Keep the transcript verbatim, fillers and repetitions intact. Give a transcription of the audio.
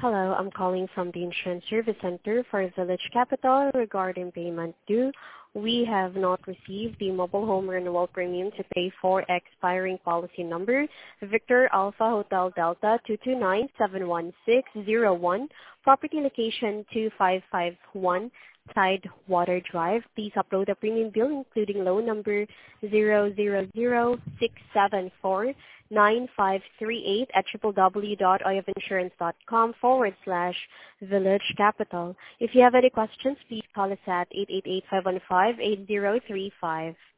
Hello, I'm calling from the Insurance Service Center for Village Capital regarding payment due. We have not received the mobile home renewal premium to pay for expiring policy number Victor Alpha Hotel Delta two two nine seven one six zero one, property location two five five one Tidewater Drive. Please upload a premium bill including loan number zero zero zero six seven four nine five three eight at www.oyofinsurance.com forward slash village capital. If you have any questions, please call us at eight eight eight, five one five, eight zero three five.